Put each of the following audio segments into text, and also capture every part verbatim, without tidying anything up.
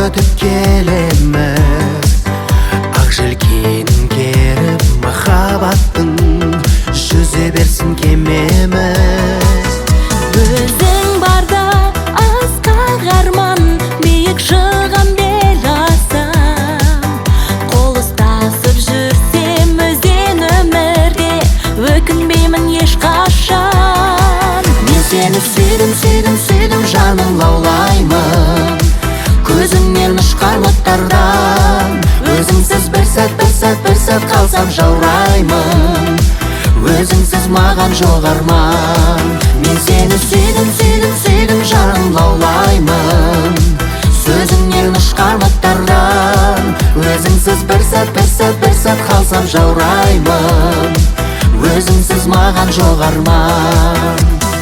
өтіп келеміз. Ақ желкенін керіп махаббаттың жүзе берсін кемеміз. Өзің барда асқақ арман, биік шығам бел асам. Қол ұстасып жүрсем өзен өмірде, өкінбеймін ешқашан. Мен сені сүйдім, сүйдім, сүйдім, жаным лаулаймын көзіңнен ұшқан оттардан. Өзіңсіз бір сәт, бір сәт, бір сәт қалсам жаураймын. Өзіңсіз маған жоқ арман. Мен сені сүйдім, сүйдім, сүйдім, жаным лаулаймын сөзіңнен ұшқан оттардан. Өзіңсіз бір сәт, бір сәт, бір сәт қалсам жаураймын. Өзіңсіз маған жоқ арман.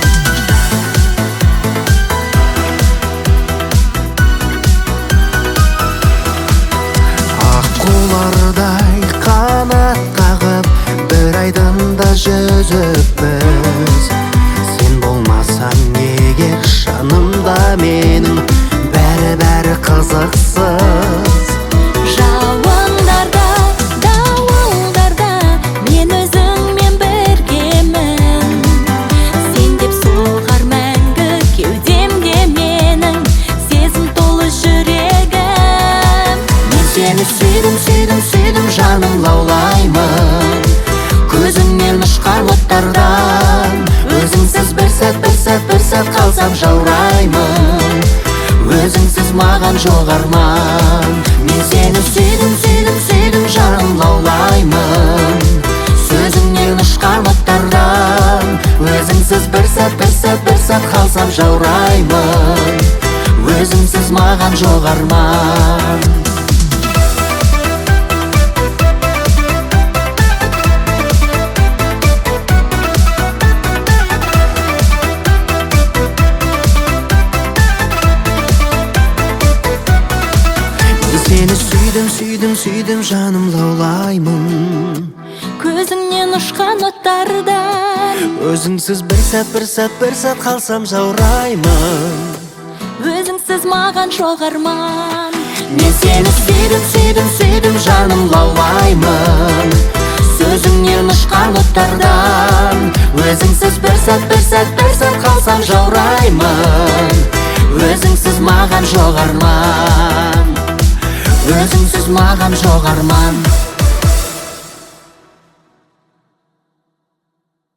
Аққулардай қанат қағып бір айдында жүзіппіз. Сен болмасаң егер жанымда менің бәрі-бәрі қызықсыз. Жауындарда, дауылдарда мен өзіңмен біргемін. Сен деп соғар мәңгі кеудемде менің сезім толы жүрегім. Мен сені сүйдім, сүйдім, сүйдім, жаным лаулаймын көзіңнен ұшқан оттардан. Өзіңсіз бір сәт, бір сәт, бір сәт қалсам жаураймын. Өзіңсіз маған жоқ арман. Мен сені сүйдім, сүйдім, сүйдім, жаным лаулаймын сөзіңнен ұшқан оттардан. Өзіңсіз бір сәт, бір сәт, бір сәт қалсам жаураймын. Өзіңсіз маған жоқ арман. Сені сүйдім, сүйдім, сүйдім, жаным лаулаймын Көзіңнен ұшқан оттардан. Өзіңсіз бір сәт, бір сәт, бір сәт қалсам жаураймын. Өзіңсіз маған жоқ арман. Мен сені сүйдім, сүйдім, сүйдім, жаным лаулаймын сөзіңнен ұшқан оттардан. Өзіңсіз бір сәт, бір сәт, бір сәт қалсам жаураймын. Өзіңсіз маған жоқ арман. Өзіңсіз маған жоқ арман.